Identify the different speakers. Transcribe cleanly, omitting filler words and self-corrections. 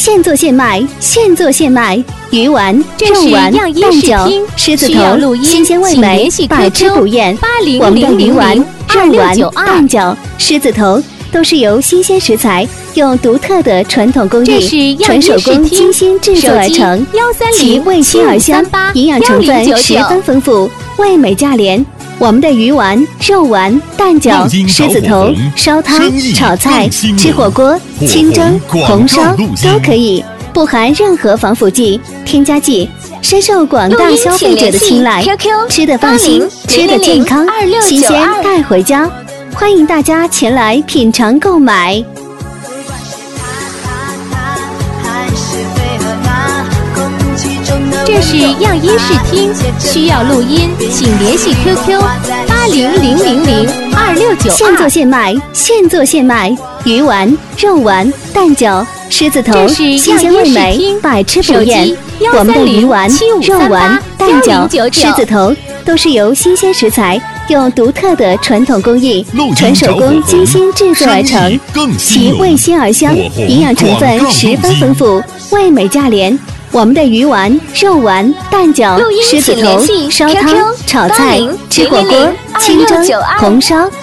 Speaker 1: 现做现卖，现做现卖。鱼丸、肉丸、蛋饺、狮子头，新鲜味美，百吃不厌。我们的鱼丸、肉丸、蛋饺、狮子头都是由新鲜食材，用独特的传统工艺、纯手工精心制作而成，其味鲜而香，营养成分十分丰富，味美价廉。我们的鱼丸、肉丸、蛋饺、狮子头、烧汤、炒菜、吃火锅、清蒸、红烧都可以，不含任何防腐剂、添加剂，深受广大消费者的青睐。吃得放心，吃得健康，新鲜带回家。欢迎大家前来品尝购买。
Speaker 2: 这是样音视听，需要录音，请联系 QQ80000269。
Speaker 1: 现做现卖，现做现卖。鱼丸、肉丸、蛋饺、狮子头，新鲜味美，百吃不厌。我们的鱼丸、肉丸、蛋饺、狮子头都是由新鲜食材，用独特的传统工艺、纯手工精心制作而成，其味鲜而香，营养成分十分丰富，味美价廉。我们的鱼丸、肉丸、蛋饺、狮子头、烧汤、炒菜、吃火锅、清蒸、红烧